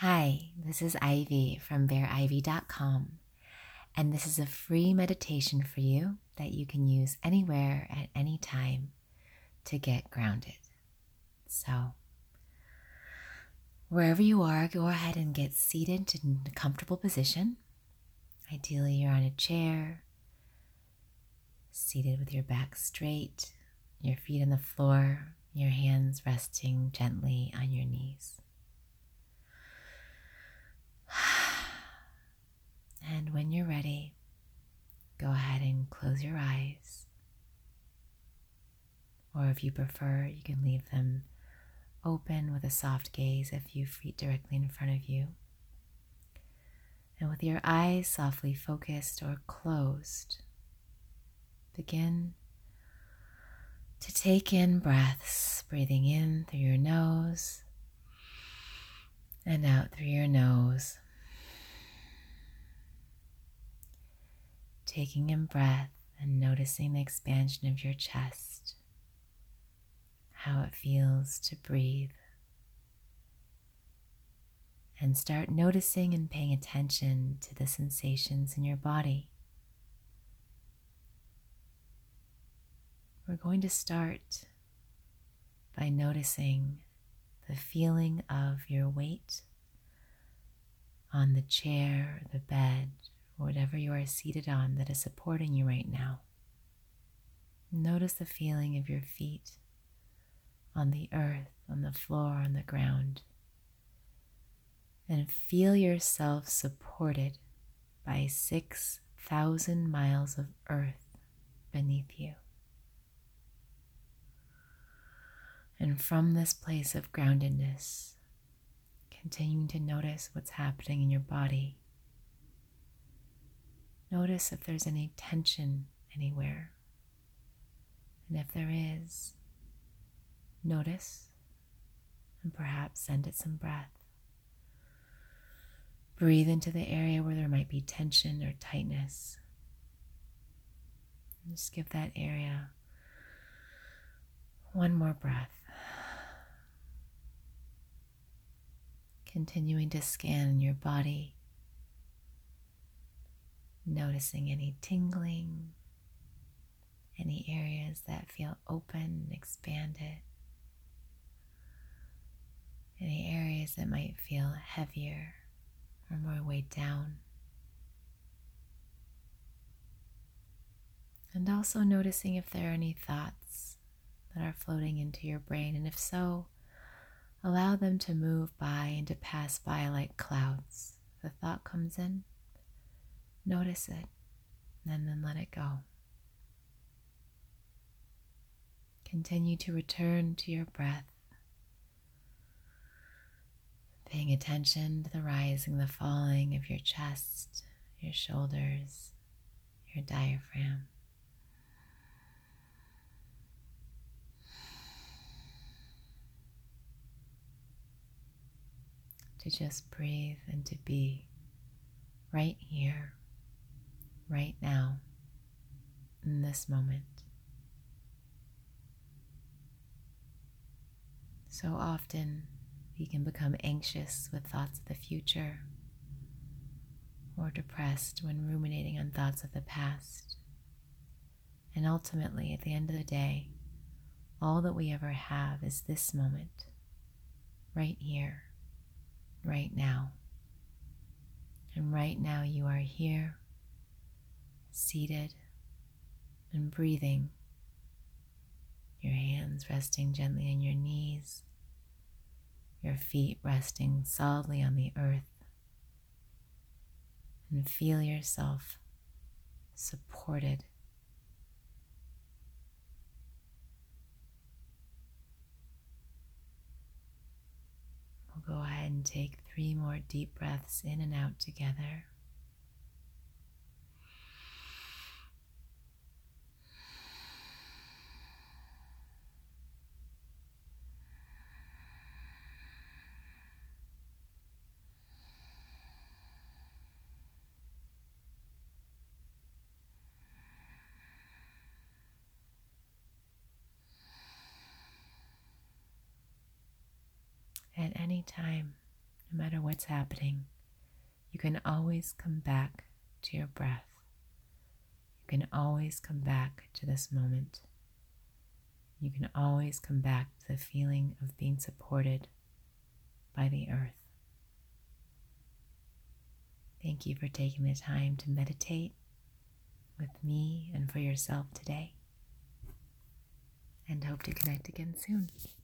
Hi, this is Ivy from bearivy.com, and this is a free meditation for you that you can use anywhere at any time to get grounded. So, wherever you are, go ahead and get seated in a comfortable position. Ideally, you're on a chair, seated with your back straight, your feet on the floor, your hands resting gently on your knees. And when you're ready, go ahead and close your eyes. Or if you prefer, you can leave them open with a soft gaze, a few feet directly in front of you. And with your eyes softly focused or closed, begin to take in breaths, breathing in through your nose and out through your nose. Taking in breath and noticing the expansion of your chest, how it feels to breathe. And start noticing and paying attention to the sensations in your body. We're going to start by noticing the feeling of your weight on the chair, the bed, or whatever you are seated on that is supporting you right now. Notice the feeling of your feet on the earth, on the floor, on the ground. And feel yourself supported by 6,000 miles of earth beneath you. And from this place of groundedness, continuing to notice what's happening in your body. Notice if there's any tension anywhere. And if there is, notice and perhaps send it some breath. Breathe into the area where there might be tension or tightness. And just give that area one more breath. Continuing to scan your body, noticing any tingling, any areas that feel open and expanded, any areas that might feel heavier or more weighed down. And also noticing if there are any thoughts that are floating into your brain, and if so, allow them to move by and to pass by like clouds. If a thought comes in, notice it, and then let it go. Continue to return to your breath, paying attention to the rising, the falling of your chest, your shoulders, your diaphragm. To just breathe and to be right here, right now, in this moment. So often we can become anxious with thoughts of the future or depressed when ruminating on thoughts of the past. And ultimately, at the end of the day, all that we ever have is this moment, right here, right now. And right now you are here, seated and breathing, your hands resting gently on your knees, your feet resting solidly on the earth, and feel yourself supported. We'll go ahead and take 3 more deep breaths in and out together. At any time, no matter what's happening, you can always come back to your breath. You can always come back to this moment. You can always come back to the feeling of being supported by the earth. Thank you for taking the time to meditate with me and for yourself today, and hope to connect again soon.